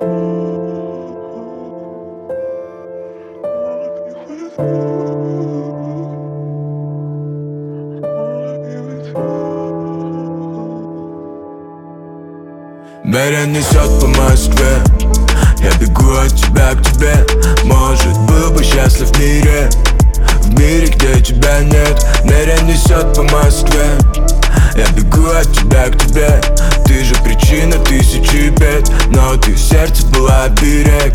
Меня несет по Москве, я бегу от тебя к тебе. Может, был бы счастлив в мире, где тебя нет. Меня несет по Москве, я бегу от тебя к тебе. Ты же причина тысячи бед, но ты в сердце была берег.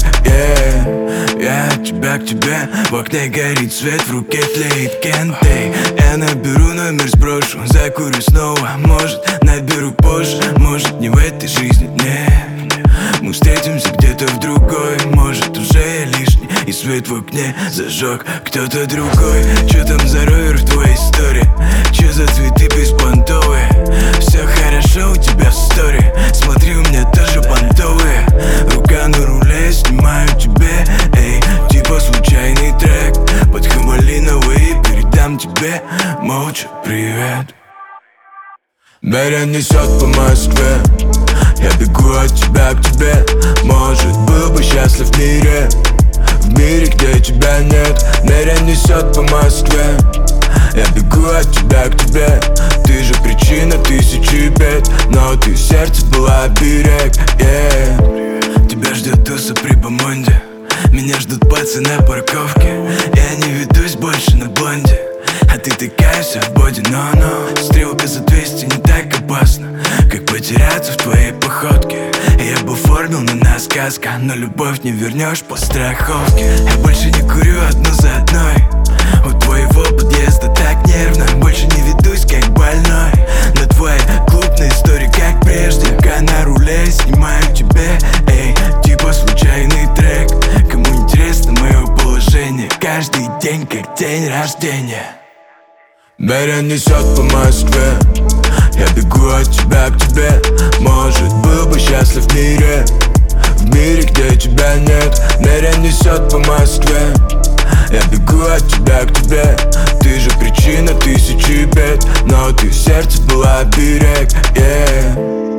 Я от тебя к тебе, в окне горит свет, в руке тлеет кентэй. Я наберу номер, сброшу, закурю снова. Может, наберу позже, может, не в этой жизни, нет. Мы встретимся где-то в другой, может, уже я лишний, и свет в окне зажег кто-то другой. Чё там за ровер в твоей истории? Чё за цветы беспонтовые? Все хорошо у тебя в стори, смотри, у меня тоже понтовые. Рука на руле, снимаю тебе, эй, типа случайный трек. Под Хамалиновой передам тебе молча привет. Меня несет по Москве, я бегу от тебя к тебе. Может, был бы счастлив в мире, где тебя нет. Меня несет по Москве, я бегу от тебя к тебе. Ты же причина тысячи бед, но ты в сердце была берег. Тебя ждет туса при Бомонде, меня ждут пацы на парковке. Я не ведусь больше на блонде, а ты такая вся в боди, но стрелка за 200 не так опасна, как потеряться в твоей походке. Я бы оформил на нас сказка, но любовь не вернешь по страховке. Я больше не курю одну за одной, у твоего подъезда так нервно. Больше не ведусь как больной на твои клубные истории, как прежде. Рука на руле, снимаю тебе, эй, типа случайный трек. Кому интересно мое положение, каждый день как день рождения. Меня несет по Москве, я бегу от тебя к тебе. Может, был бы счастлив в мире, где тебя нет. Меня несет по Москве, я бегу от тебя к тебе. Ты же причина тысячи бед, но ты в сердце была берег.